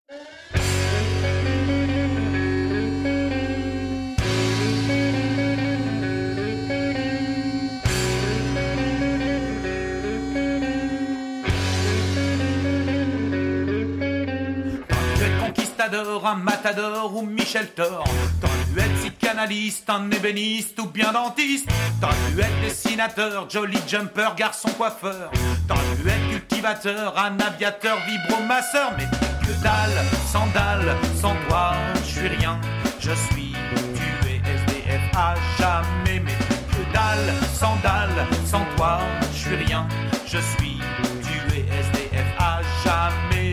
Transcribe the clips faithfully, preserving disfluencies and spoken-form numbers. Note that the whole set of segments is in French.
Un matador ou Michel Thor. T'aurais pu être psychanalyste, un ébéniste ou bien dentiste. T'aurais pu être dessinateur, jolly jumper, garçon coiffeur. T'aurais pu être cultivateur, un aviateur, vibromasseur. Mais que dalle, sans dalle, sans toi, je suis rien. Je suis tué S D F à jamais. Mais que dalle, sans dalle, sans toi, je suis rien. Je suis tué S D F à jamais.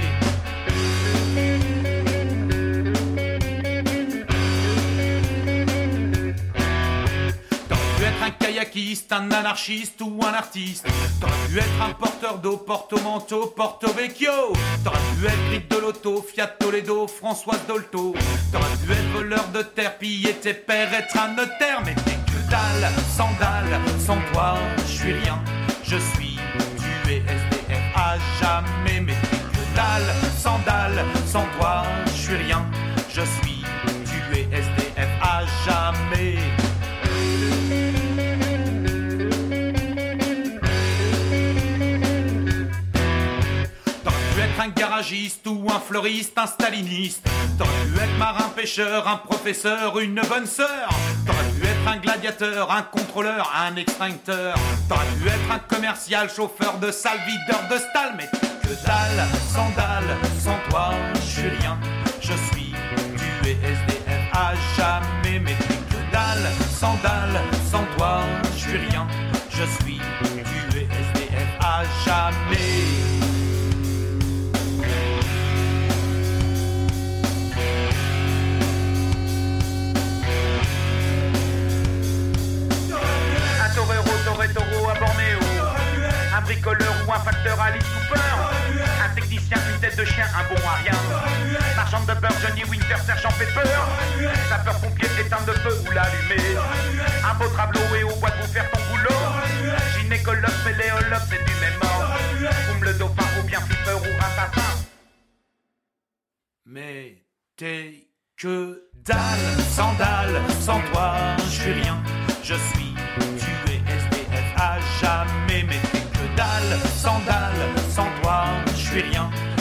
Un kayakiste, un anarchiste ou un artiste. T'aurais pu être un porteur d'eau, Porto Manteau, Porto Vecchio. T'aurais pu être Grite de l'auto, Fiat Toledo, Françoise Dolto. T'aurais pu être voleur de terre, piller tes pères, être un notaire. Mais t'es que dalle, sans dalle, sans toi, je suis rien. Je suis tué S D F à jamais. Mais t'es que dalle, sans dalle, sans toi, je suis rien. Je suis tué S D F à jamais. Un garagiste ou un fleuriste, un staliniste. T'aurais pu être marin pêcheur, un professeur, une bonne sœur. T'aurais pu être un gladiateur, un contrôleur, un extincteur. T'aurais pu être un commercial, chauffeur de salle, videur de stalle. Mais que dalle, sans dalle, sans toi, je suis rien. Je suis tué S D F à jamais. Mais que dalle, sans dalle, sans toi, je suis rien. Je suis tué S D F à jamais. Taureau à Bornéo, un bricoleur ou un facteur Alice Cooper, un technicien, une tête de chien, un bon à rien, marchand de beurre, Johnny Winter, sergent Pepper, sapeur pompier, éteindre le feu ou l'allumer, un beau travelot et au bois pour faire ton boulot, gynécologue, spéléologue, c'est du même ordre, fume le dauphin ou bien flipper ou ratafin. Mais t'es que dalle, sans dalle, sans toi, je suis rien, je suis tué S D F à jamais. Mais que dalle, sans dalle, sans toi, je suis rien.